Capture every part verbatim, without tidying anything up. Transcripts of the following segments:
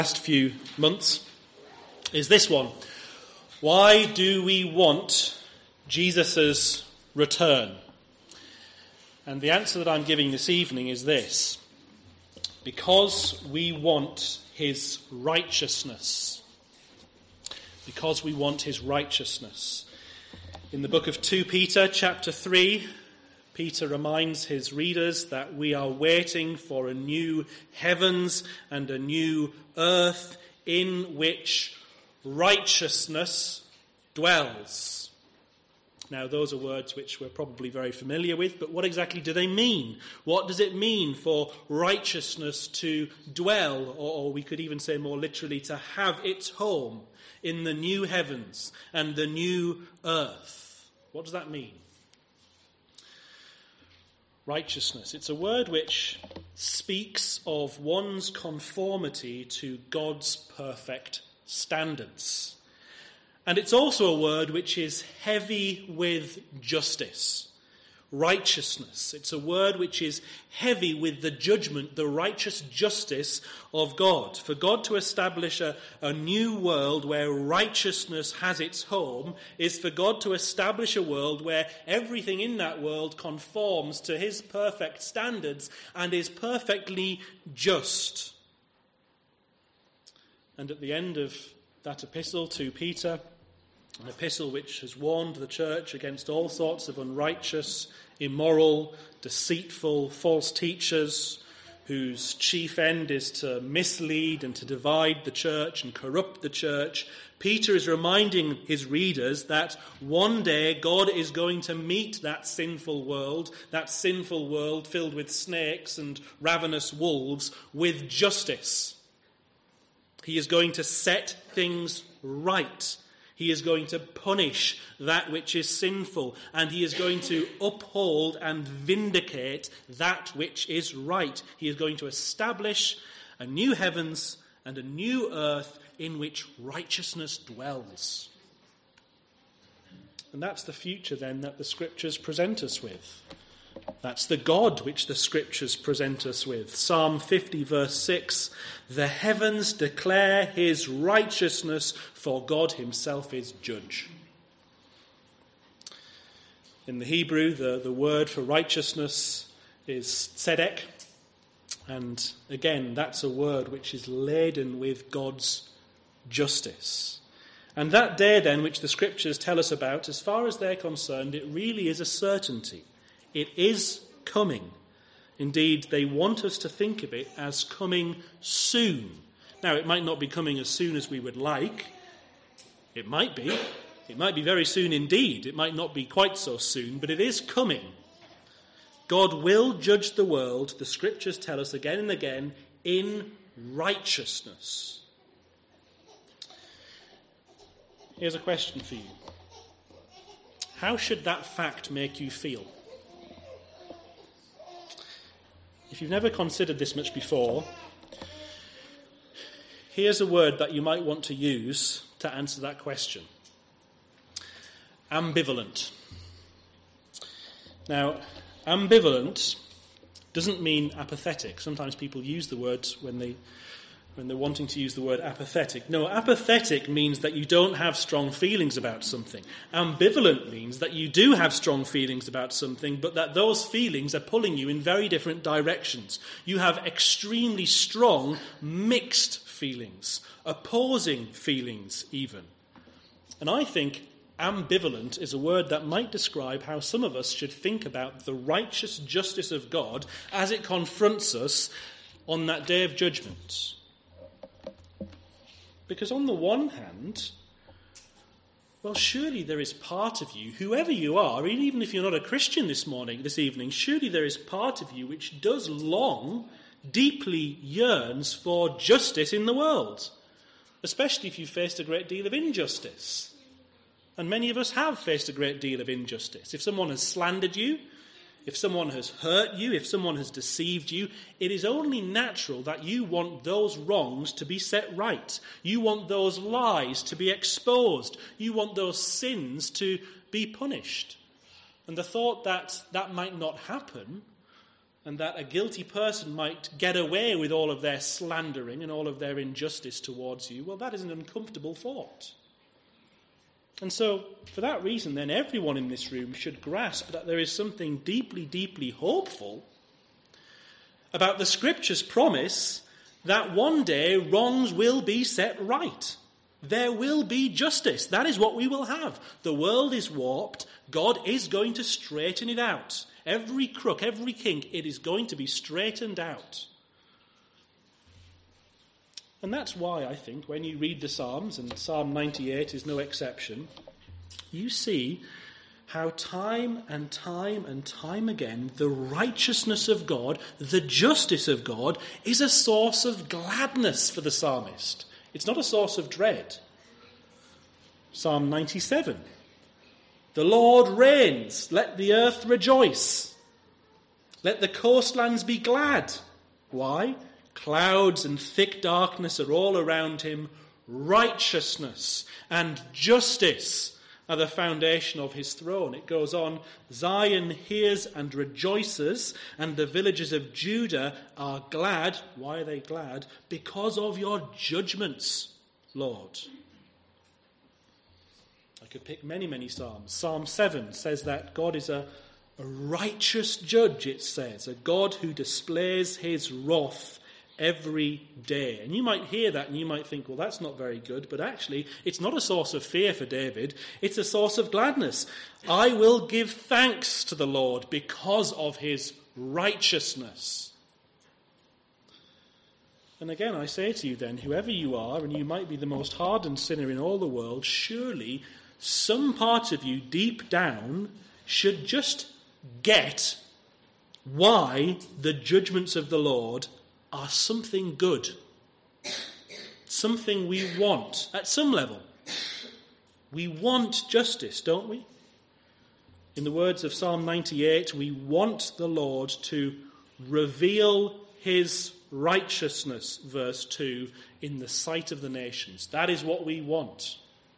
Last few months is this one. Why do we want Jesus' return? And the answer that I'm giving this evening is this. Because we want his righteousness. Because we want his righteousness. In the book of Second Peter, chapter three, Peter reminds his readers that we are waiting for a new heavens and a new earth in which righteousness dwells. Now, those are words which we're probably very familiar with, but what exactly do they mean? What does it mean for righteousness to dwell, or, or we could even say more literally, to have its home in the new heavens and the new earth? What does that mean? Righteousness. It's a word which speaks of one's conformity to God's perfect standards. And it's also a word which is heavy with justice. Righteousness. It's a word which is heavy with the judgment, the righteous justice of God. For God to establish a, a new world where righteousness has its home is for God to establish a world where everything in that world conforms to his perfect standards and is perfectly just. And at the end of that epistle to Peter, an epistle which has warned the church against all sorts of unrighteous, immoral, deceitful, false teachers whose chief end is to mislead and to divide the church and corrupt the church. Peter is reminding his readers that one day God is going to meet that sinful world, that sinful world filled with snakes and ravenous wolves, with justice. He is going to set things right. He is going to punish that which is sinful, and he is going to uphold and vindicate that which is right. He is going to establish a new heavens and a new earth in which righteousness dwells. And that's the future then that the Scriptures present us with. That's the God which the Scriptures present us with. Psalm fifty verse six, the heavens declare his righteousness, for God himself is judge. In the Hebrew, the, the word for righteousness is tzedek. And again, that's a word which is laden with God's justice. And that day then, which the Scriptures tell us about, as far as they're concerned, it really is a certainty. It is coming. Indeed, they want us to think of it as coming soon. Now, it might not be coming as soon as we would like. It might be. It might be very soon indeed. It might not be quite so soon, but it is coming. God will judge the world, the Scriptures tell us again and again, in righteousness. Here's a question for you. How should that fact make you feel? If you've never considered this much before, here's a word that you might want to use to answer that question. Ambivalent. Now, ambivalent doesn't mean apathetic. Sometimes people use the word when they when they're wanting to use the word apathetic. No, apathetic means that you don't have strong feelings about something. Ambivalent means that you do have strong feelings about something, but that those feelings are pulling you in very different directions. You have extremely strong mixed feelings, opposing feelings even. And I think ambivalent is a word that might describe how some of us should think about the righteous justice of God as it confronts us on that day of judgment. Because on the one hand, well, surely there is part of you, whoever you are, even if you're not a Christian this morning, this evening, surely there is part of you which does long, deeply yearns for justice in the world, especially if you've faced a great deal of injustice. And many of us have faced a great deal of injustice. If someone has slandered you, if someone has hurt you, if someone has deceived you, it is only natural that you want those wrongs to be set right. You want those lies to be exposed. You want those sins to be punished. And the thought that that might not happen and that a guilty person might get away with all of their slandering and all of their injustice towards you, well, that is an uncomfortable thought. And so, for that reason, then, everyone in this room should grasp that there is something deeply, deeply hopeful about the Scripture's promise that one day wrongs will be set right. There will be justice. That is what we will have. The world is warped. God is going to straighten it out. Every crook, every kink, it is going to be straightened out. And that's why, I think, when you read the Psalms, and Psalm ninety-eight is no exception, you see how time and time and time again the righteousness of God, the justice of God, is a source of gladness for the psalmist. It's not a source of dread. Psalm ninety-seven. The Lord reigns, let the earth rejoice. Let the coastlands be glad. Why? Clouds and thick darkness are all around him. Righteousness and justice are the foundation of his throne. It goes on, Zion hears and rejoices, and the villages of Judah are glad. Why are they glad? Because of your judgments, Lord. I could pick many, many psalms. Psalm seven says that God is a, a righteous judge, it says, a God who displays his wrath every day. And you might hear that and you might think, well, that's not very good. But actually, it's not a source of fear for David. It's a source of gladness. I will give thanks to the Lord because of his righteousness. And again, I say to you then, whoever you are, and you might be the most hardened sinner in all the world, surely some part of you deep down should just get why the judgments of the Lord are something good, something we want at some level. We want justice, don't we? In the words of Psalm ninety-eight, we want the Lord to reveal his righteousness, verse two, in the sight of the nations. That is what we want.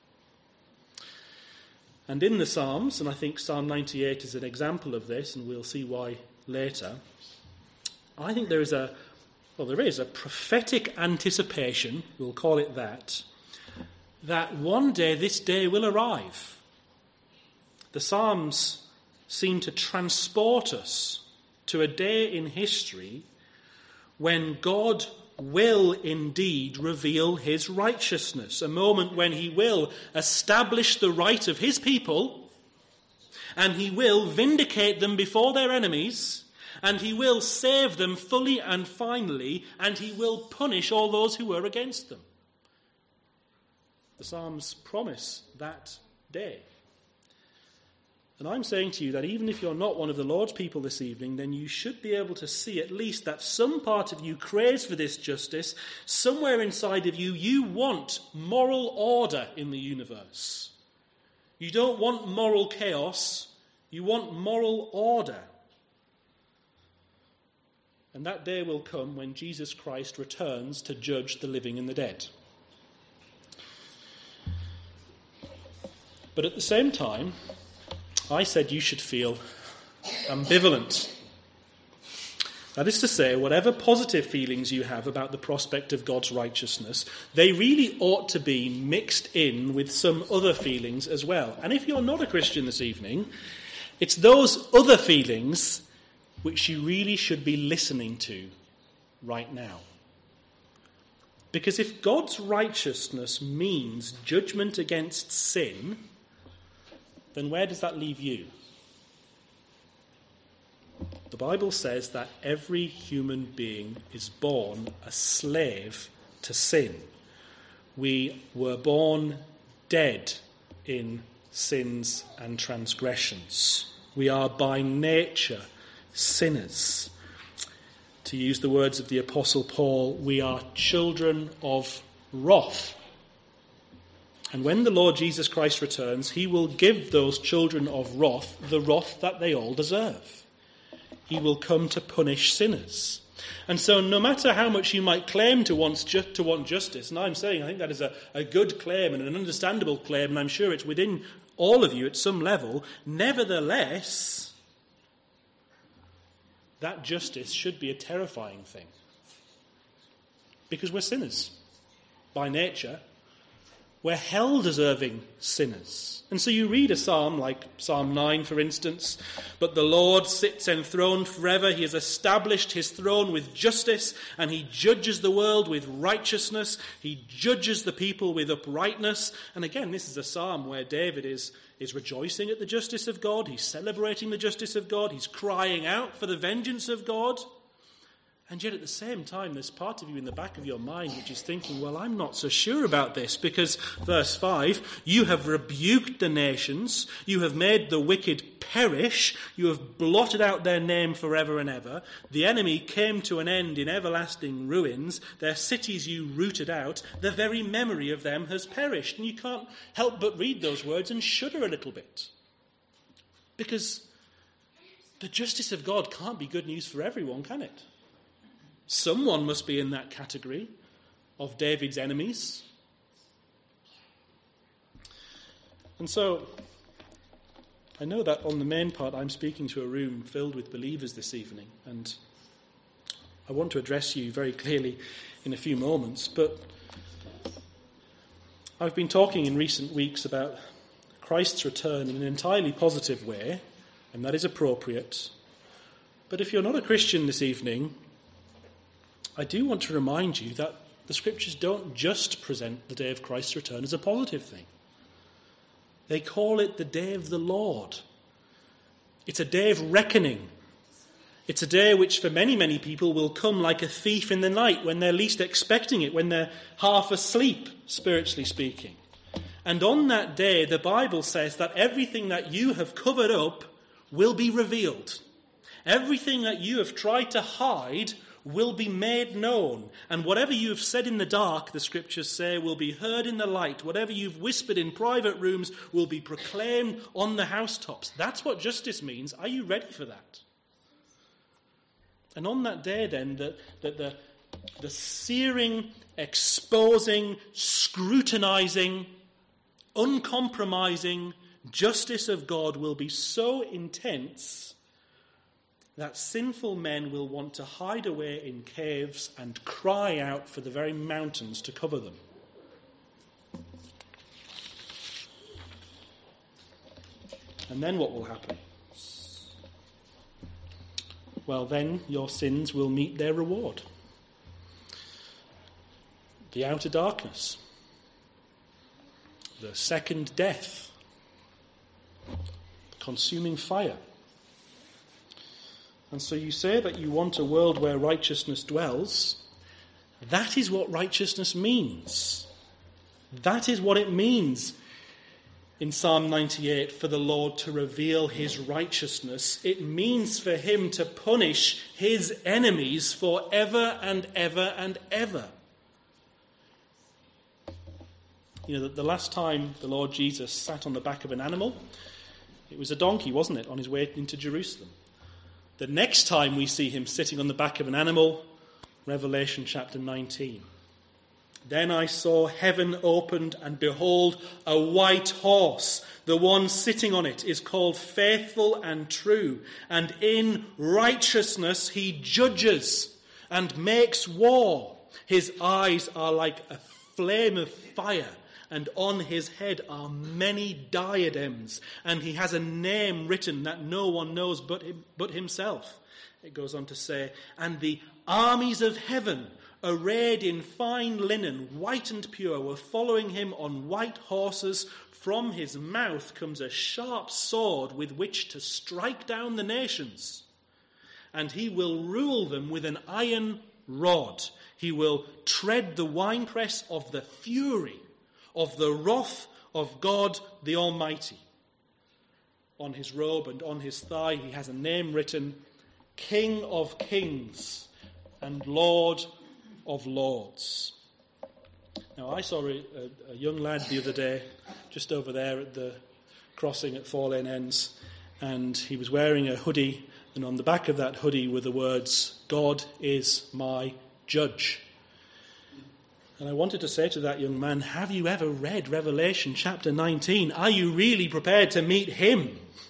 And in the Psalms, and I think Psalm ninety-eight is an example of this, and we'll see why later, I think there is a Well, there is a prophetic anticipation, we'll call it that, that one day this day will arrive. The Psalms seem to transport us to a day in history when God will indeed reveal his righteousness, a moment when he will establish the right of his people, and he will vindicate them before their enemies, and he will save them fully and finally, and he will punish all those who were against them. The Psalms promise that day. And I'm saying to you that even if you're not one of the Lord's people this evening, then you should be able to see at least that some part of you craves for this justice. Somewhere inside of you, you want moral order in the universe. You don't want moral chaos. You want moral order. And that day will come when Jesus Christ returns to judge the living and the dead. But at the same time, I said you should feel ambivalent. That is to say, whatever positive feelings you have about the prospect of God's righteousness, they really ought to be mixed in with some other feelings as well. And if you're not a Christian this evening, it's those other feelings which you really should be listening to right now. Because if God's righteousness means judgment against sin, then where does that leave you? The Bible says that every human being is born a slave to sin. We were born dead in sins and transgressions. We are by nature sinners. To use the words of the Apostle Paul, we are children of wrath. And when the Lord Jesus Christ returns, he will give those children of wrath the wrath that they all deserve. He will come to punish sinners. And so no matter how much you might claim to want, ju- to want justice, and I'm saying I think that is a, a good claim and an understandable claim, and I'm sure it's within all of you at some level, nevertheless, that justice should be a terrifying thing. Because we're sinners by nature. We're hell-deserving sinners. And so you read a psalm like Psalm nine, for instance, "But the Lord sits enthroned forever. He has established his throne with justice, and he judges the world with righteousness. He judges the people with uprightness." And again, this is a psalm where David is, is rejoicing at the justice of God. He's celebrating the justice of God. He's crying out for the vengeance of God. And yet at the same time, there's part of you in the back of your mind which is thinking, well, I'm not so sure about this, because verse five, "You have rebuked the nations, you have made the wicked perish, you have blotted out their name forever and ever. The enemy came to an end in everlasting ruins, their cities you rooted out, the very memory of them has perished." And you can't help but read those words and shudder a little bit. Because the justice of God can't be good news for everyone, can it? Someone must be in that category of David's enemies. And so, I know that on the main part I'm speaking to a room filled with believers this evening, and I want to address you very clearly in a few moments, but I've been talking in recent weeks about Christ's return in an entirely positive way, and that is appropriate. But if you're not a Christian this evening, I do want to remind you that the Scriptures don't just present the day of Christ's return as a positive thing. They call it the day of the Lord. It's a day of reckoning. It's a day which for many, many people will come like a thief in the night when they're least expecting it, when they're half asleep, spiritually speaking. And on that day, the Bible says that everything that you have covered up will be revealed. Everything that you have tried to hide will be made known. And whatever you have said in the dark, the Scriptures say, will be heard in the light. Whatever you've whispered in private rooms will be proclaimed on the housetops. That's what justice means. Are you ready for that? And on that day then, the, the, the, the searing, exposing, scrutinizing, uncompromising justice of God will be so intense that sinful men will want to hide away in caves and cry out for the very mountains to cover them. And then what will happen? Well, then your sins will meet their reward. The outer darkness. The second death. The consuming fire. And so you say that you want a world where righteousness dwells. That is what righteousness means. That is what it means in Psalm ninety-eight for the Lord to reveal his righteousness. It means for him to punish his enemies forever and ever and ever. You know, the last time the Lord Jesus sat on the back of an animal, it was a donkey, wasn't it, on his way into Jerusalem. The next time we see him sitting on the back of an animal, Revelation chapter nineteen. Then I saw heaven opened, and behold, a white horse. The one sitting on it is called Faithful and True, and in righteousness he judges and makes war. His eyes are like a flame of fire, and on his head are many diadems, and he has a name written that no one knows but him, but himself. It goes on to say, and the armies of heaven, arrayed in fine linen, white and pure, were following him on white horses. From his mouth comes a sharp sword with which to strike down the nations. And he will rule them with an iron rod. He will tread the winepress of the fury of the wrath of God the Almighty. On his robe and on his thigh he has a name written, King of Kings and Lord of Lords. Now I saw a, a, a young lad the other day, just over there at the crossing at Four Lane Ends, and he was wearing a hoodie, and on the back of that hoodie were the words, God is my judge. And I wanted to say to that young man, have you ever read Revelation chapter nineteen? Are you really prepared to meet him?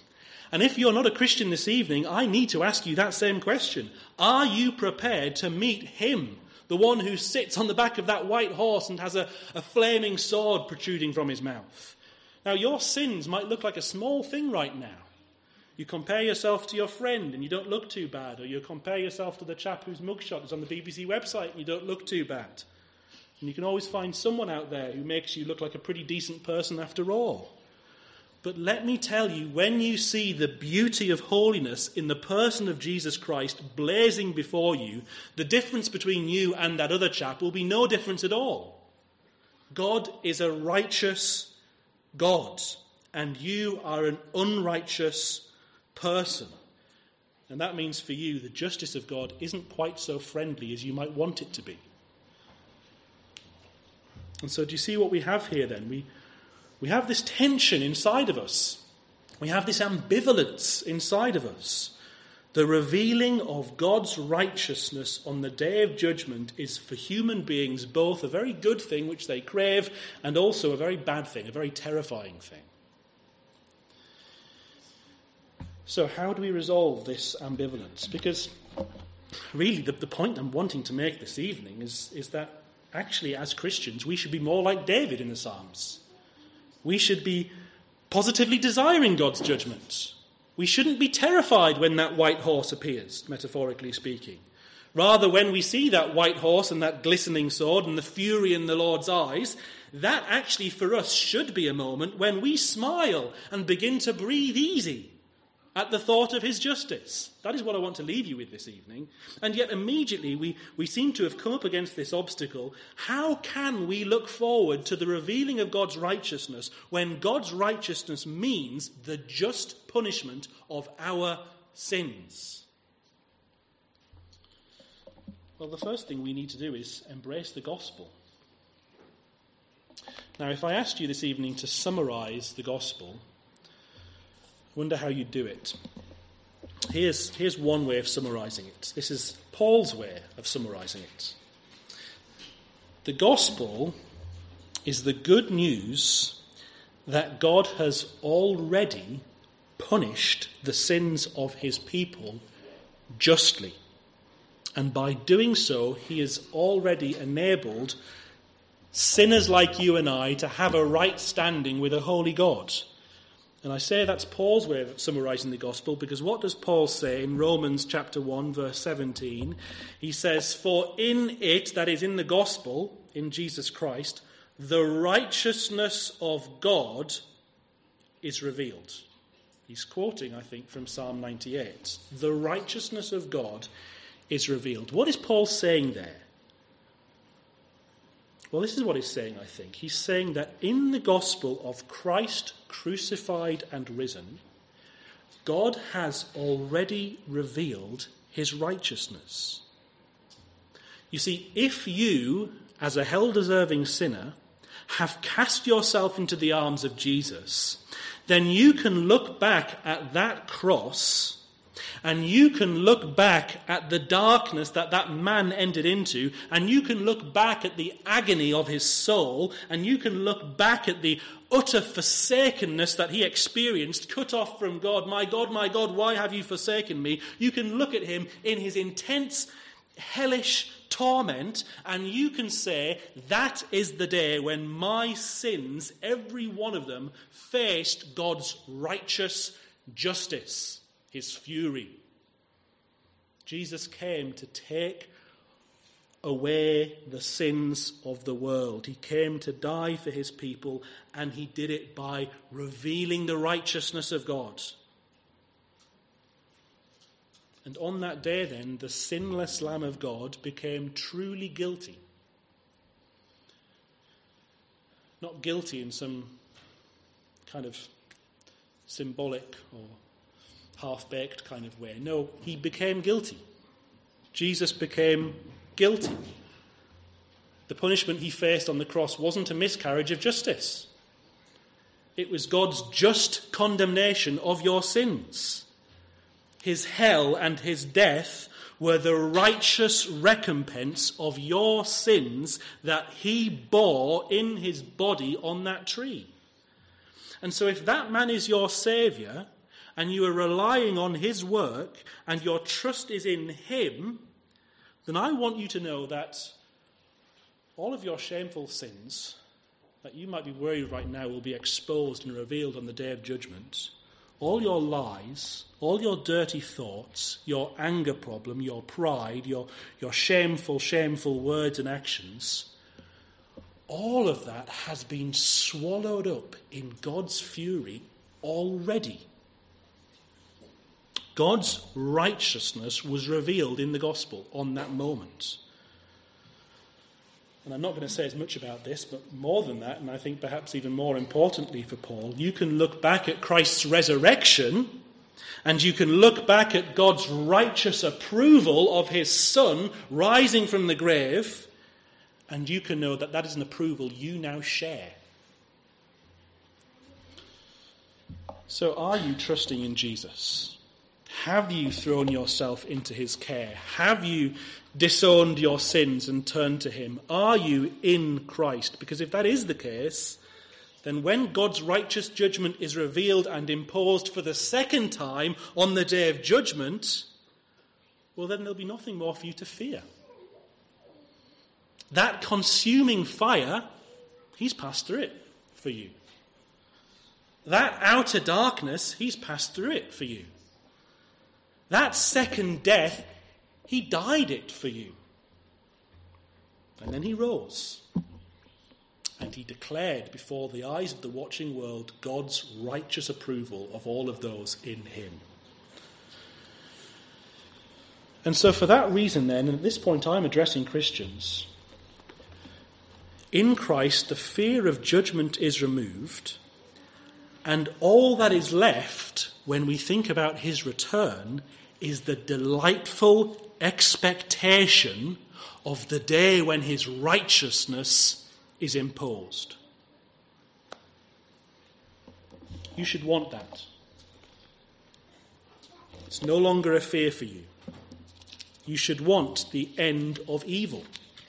And if you're not a Christian this evening, I need to ask you that same question. Are you prepared to meet him, the one who sits on the back of that white horse and has a, a flaming sword protruding from his mouth? Now, your sins might look like a small thing right now. You compare yourself to your friend and you don't look too bad, or you compare yourself to the chap whose mugshot is on the B B C website and you don't look too bad. And you can always find someone out there who makes you look like a pretty decent person after all. But let me tell you, when you see the beauty of holiness in the person of Jesus Christ blazing before you, the difference between you and that other chap will be no difference at all. God is a righteous God, and you are an unrighteous person. And that means for you, the justice of God isn't quite so friendly as you might want it to be. And so do you see what we have here then? We We have this tension inside of us. We have this ambivalence inside of us. The revealing of God's righteousness on the day of judgment is for human beings both a very good thing which they crave and also a very bad thing, a very terrifying thing. So how do we resolve this ambivalence? Because really the, the point I'm wanting to make this evening is, is that actually as Christians we should be more like David in the Psalms. We should be positively desiring God's judgment. We shouldn't be terrified when that white horse appears, metaphorically speaking. Rather, when we see that white horse and that glistening sword and the fury in the Lord's eyes, that actually for us should be a moment when we smile and begin to breathe easy at the thought of his justice. That is what I want to leave you with this evening. And yet immediately we, we seem to have come up against this obstacle. How can we look forward to the revealing of God's righteousness when God's righteousness means the just punishment of our sins? Well, the first thing we need to do is embrace the gospel. Now, if I asked you this evening to summarize the gospel, I wonder how you'd do it. Here's, here's one way of summarizing it. This is Paul's way of summarizing it. The gospel is the good news that God has already punished the sins of his people justly. And by doing so, he has already enabled sinners like you and I to have a right standing with a holy God. And I say that's Paul's way of summarizing the gospel, because what does Paul say in Romans chapter one, verse seventeen? He says, "For in it," that is in the gospel, in Jesus Christ, "the righteousness of God is revealed." He's quoting, I think, from Psalm ninety-eight. The righteousness of God is revealed. What is Paul saying there? Well, this is what he's saying, I think. He's saying that in the gospel of Christ crucified and risen, God has already revealed his righteousness. You see, if you, as a hell-deserving sinner, have cast yourself into the arms of Jesus, then you can look back at that cross and you can look back at the darkness that that man entered into, and you can look back at the agony of his soul, and you can look back at the utter forsakenness that he experienced, cut off from God. My God, my God, why have you forsaken me? You can look at him in his intense, hellish torment, and you can say, that is the day when my sins, every one of them, faced God's righteous justice, his fury. Jesus came to take away the sins of the world. He came to die for his people, and he did it by revealing the righteousness of God. And on that day then, the sinless Lamb of God became truly guilty. Not guilty in some kind of symbolic or half-baked kind of way. No, he became guilty. Jesus became guilty. The punishment he faced on the cross wasn't a miscarriage of justice. It was God's just condemnation of your sins. His hell and his death were the righteous recompense of your sins that he bore in his body on that tree. And so if that man is your saviour, and you are relying on his work, and your trust is in him, then I want you to know that all of your shameful sins that you might be worried right now will be exposed and revealed on the day of judgment. All your lies, all your dirty thoughts, your anger problem, your pride, your, your shameful, shameful words and actions, all of that has been swallowed up in God's fury already. God's righteousness was revealed in the gospel on that moment. And I'm not going to say as much about this, but more than that, and I think perhaps even more importantly for Paul, you can look back at Christ's resurrection, and you can look back at God's righteous approval of his Son rising from the grave, and you can know that that is an approval you now share. So are you trusting in Jesus? Have you thrown yourself into his care? Have you disowned your sins and turned to him? Are you in Christ? Because if that is the case, then when God's righteous judgment is revealed and imposed for the second time on the day of judgment, well, then there'll be nothing more for you to fear. That consuming fire, he's passed through it for you. That outer darkness, he's passed through it for you. That second death, he died it for you. And then he rose. And he declared before the eyes of the watching world God's righteous approval of all of those in him. And so for that reason then, and at this point I'm addressing Christians, in Christ the fear of judgment is removed, and all that is left when we think about his return is the delightful expectation of the day when his righteousness is imposed. You should want that. It's no longer a fear for you. You should want the end of evil.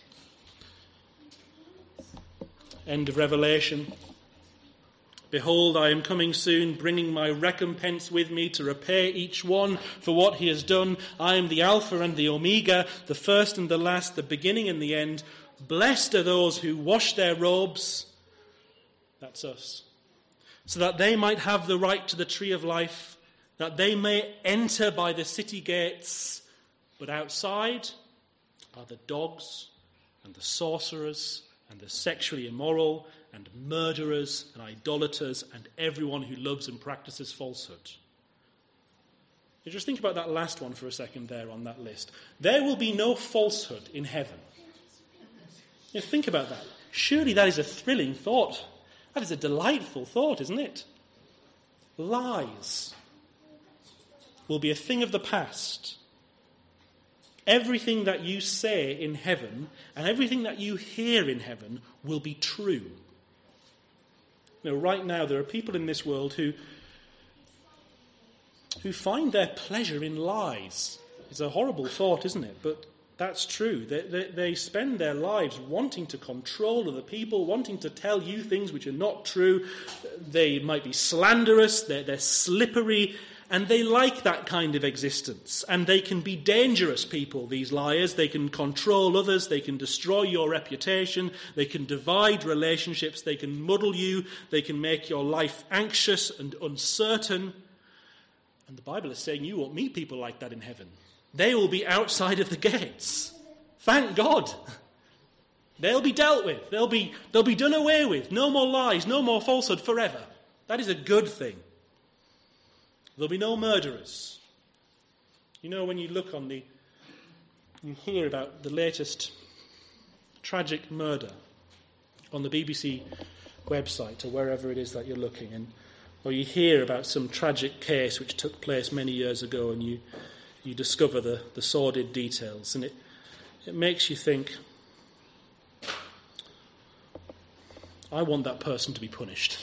End of Revelation. Behold, I am coming soon, bringing my recompense with me to repay each one for what he has done. I am the Alpha and the Omega, the first and the last, the beginning and the end. Blessed are those who wash their robes, that's us, so that they might have the right to the tree of life, that they may enter by the city gates. But outside are the dogs and the sorcerers and the sexually immoral and murderers and idolaters and everyone who loves and practices falsehood. You just think about that last one for a second there on that list. There will be no falsehood in heaven. You think about that. Surely that is a thrilling thought. That is a delightful thought, isn't it? Lies will be a thing of the past. Everything that you say in heaven and everything that you hear in heaven will be true. You know, right now there are people in this world who who find their pleasure in lies. It's a horrible thought, isn't it? But that's true. They, they, they spend their lives wanting to control other people, wanting to tell you things which are not true. They might be slanderous, they're, they're slippery, and they like that kind of existence. And they can be dangerous people, these liars. They can control others. They can destroy your reputation. They can divide relationships. They can muddle you. They can make your life anxious and uncertain. And the Bible is saying you won't meet people like that in heaven. They will be outside of the gates. Thank God. They'll be dealt with. They'll be, they'll be done away with. No more lies, no more falsehood forever. That is a good thing. There'll be no murderers. You know, when you look on the, you hear about the latest tragic murder on the B B C website or wherever it is that you're looking, and or you hear about some tragic case which took place many years ago, and you you discover the, the sordid details, and it it makes you think, I want that person to be punished.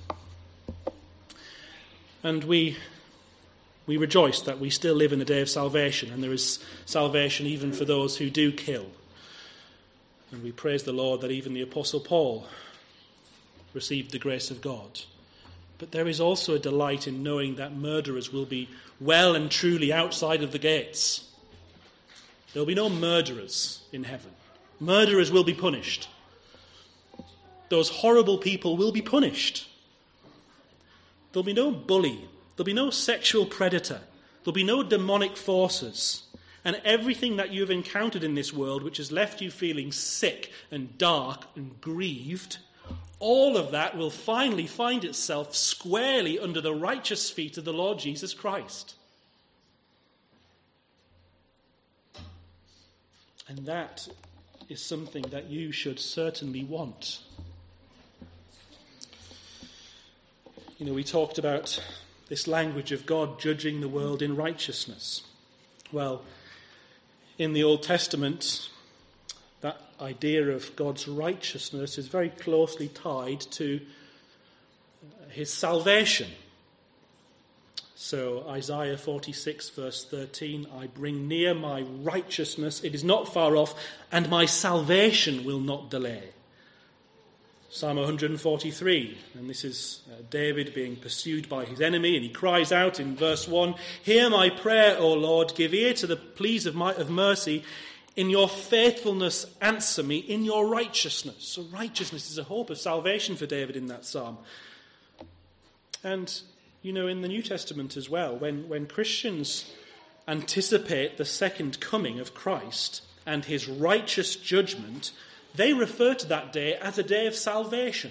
And we we rejoice that we still live in a day of salvation, and there is salvation even for those who do kill. And we praise the Lord that even the Apostle Paul received the grace of God But there is also a delight in knowing that murderers will be well and truly outside of the gates. There will be no murderers in heaven. Murderers will be punished. Those horrible people will be punished. There'll be no bully. There'll be no sexual predator. There'll be no demonic forces. And everything that you've encountered in this world which has left you feeling sick and dark and grieved, all of that will finally find itself squarely under the righteous feet of the Lord Jesus Christ. And that is something that you should certainly want. You know, we talked about this language of God judging the world in righteousness. Well, in the Old Testament, that idea of God's righteousness is very closely tied to his salvation. So Isaiah forty-six verse thirteen, I bring near my righteousness, it is not far off, and my salvation will not delay. Psalm one forty-three, and this is uh, David being pursued by his enemy, and he cries out in verse one, hear my prayer, O Lord, give ear to the pleas of, my, of mercy, in your faithfulness answer me, in your righteousness. So righteousness is a hope of salvation for David in that psalm. And you know, in the New Testament as well, when, when Christians anticipate the second coming of Christ and his righteous judgment, they refer to that day as a day of salvation.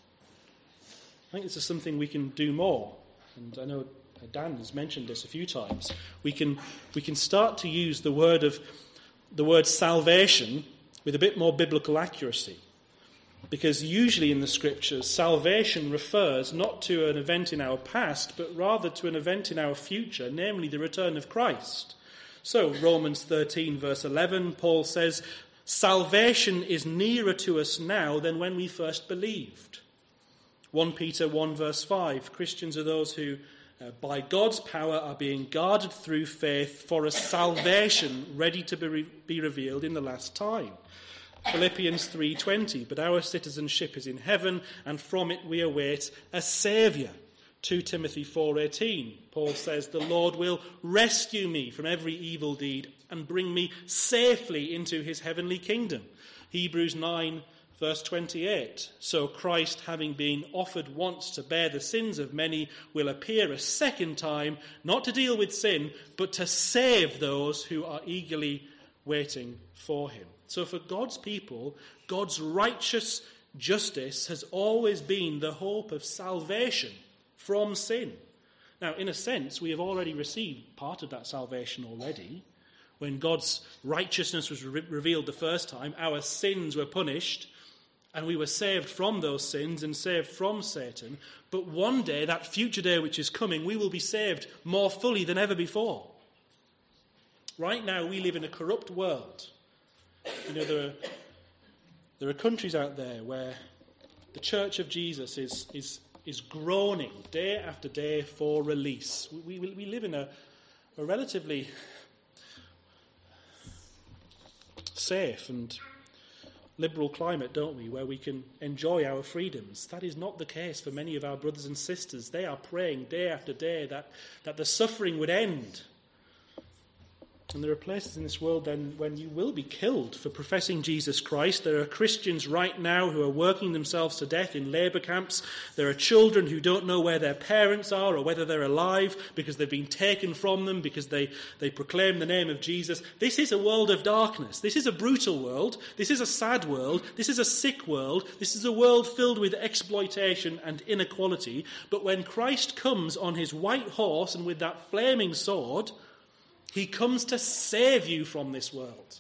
I think this is something we can do more. And I know Dan has mentioned this a few times. We can we can start to use the word of the word salvation with a bit more biblical accuracy. Because usually in the scriptures, salvation refers not to an event in our past, but rather to an event in our future, namely the return of Christ. So Romans thirteen verse eleven, Paul says, salvation is nearer to us now than when we first believed. First Peter one verse five, Christians are those who uh, by God's power are being guarded through faith for a salvation ready to be, re- be revealed in the last time. Philippians three twenty, but our citizenship is in heaven, and from it we await a Saviour. Second Timothy four eighteen, Paul says, the Lord will rescue me from every evil deed and bring me safely into his heavenly kingdom. Hebrews nine verse twenty-eight, so Christ, having been offered once to bear the sins of many, will appear a second time, not to deal with sin, but to save those who are eagerly waiting for him. So for God's people, God's righteous justice has always been the hope of salvation from sin. Now, in a sense, we have already received part of that salvation already. When God's righteousness was re- revealed the first time, our sins were punished, and we were saved from those sins and saved from Satan. But one day, that future day which is coming, we will be saved more fully than ever before. Right now, we live in a corrupt world. You know, there are, there are countries out there where the Church of Jesus is is is groaning day after day for release. We we, we live in a, a relatively safe and liberal climate, don't we, where we can enjoy our freedoms. That is not the case for many of our brothers and sisters. They are praying day after day that, that the suffering would end. And there are places in this world then when you will be killed for professing Jesus Christ. There are Christians right now who are working themselves to death in labour camps. There are children who don't know where their parents are or whether they're alive because they've been taken from them because they, they proclaim the name of Jesus. This is a world of darkness. This is a brutal world. This is a sad world. This is a sick world. This is a world filled with exploitation and inequality. But when Christ comes on his white horse and with that flaming sword, he comes to save you from this world.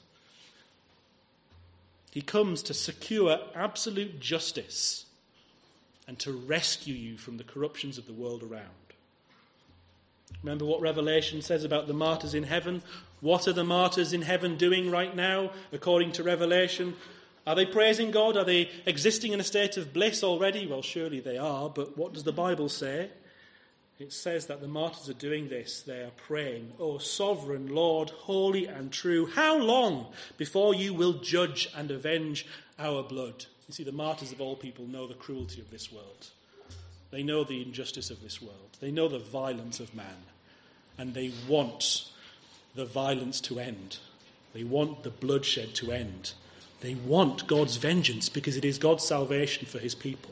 He comes to secure absolute justice and to rescue you from the corruptions of the world around. Remember what Revelation says about the martyrs in heaven? What are the martyrs in heaven doing right now, according to Revelation? Are they praising God? Are they existing in a state of bliss already? Well, surely they are, but what does the Bible say? It says that the martyrs are doing this. They are praying, O sovereign Lord, holy and true, how long before you will judge and avenge our blood? You see, the martyrs of all people know the cruelty of this world. They know the injustice of this world. They know the violence of man. And they want the violence to end. They want the bloodshed to end. They want God's vengeance because it is God's salvation for his people.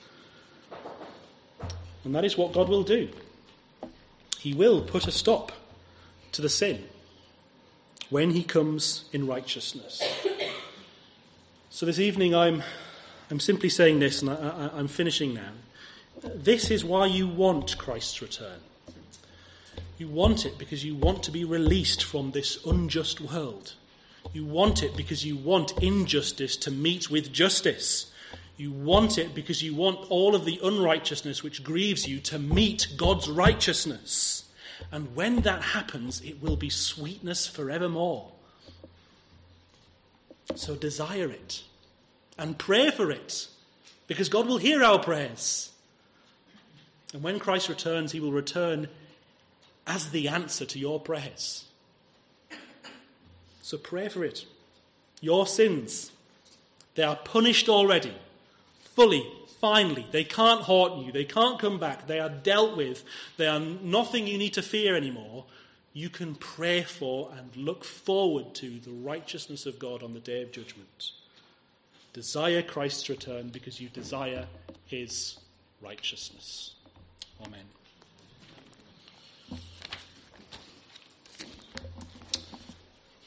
And that is what God will do. He will put a stop to the sin when he comes in righteousness. So this evening I'm I'm simply saying this, and I, I, I'm finishing now. This is why you want Christ's return. You want it because you want to be released from this unjust world. You want it because you want injustice to meet with justice. You want it because you want all of the unrighteousness which grieves you to meet God's righteousness. And when that happens, it will be sweetness forevermore. So desire it and pray for it, because God will hear our prayers. And when Christ returns, he will return as the answer to your prayers. So pray for it. Your sins, they are punished already, fully, finally. They can't haunt you. They can't come back. They are dealt with. They are nothing you need to fear anymore. You can pray for and look forward to the righteousness of God on the day of judgment. Desire Christ's return because you desire his righteousness.